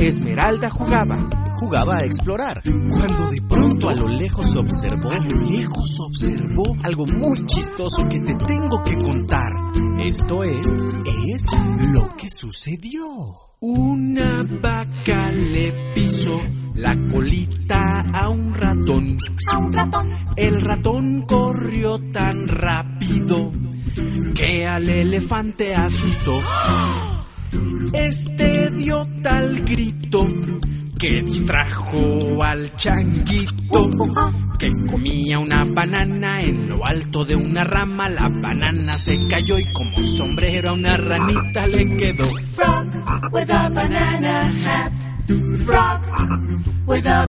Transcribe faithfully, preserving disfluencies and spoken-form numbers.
Esmeralda jugaba, jugaba a explorar, cuando de pronto a lo lejos observó, a lo lejos observó algo muy chistoso que te tengo que contar. Esto es, es lo que sucedió. Una vaca le pisó la colita a un ratón. A un ratón. El ratón corrió tan rápido que al elefante asustó. Este dio tal grito que distrajo al changuito, que comía una banana en lo alto de una rama. La banana se cayó y como sombrero a una ranita le quedó. Frog with a banana hat. Frog with a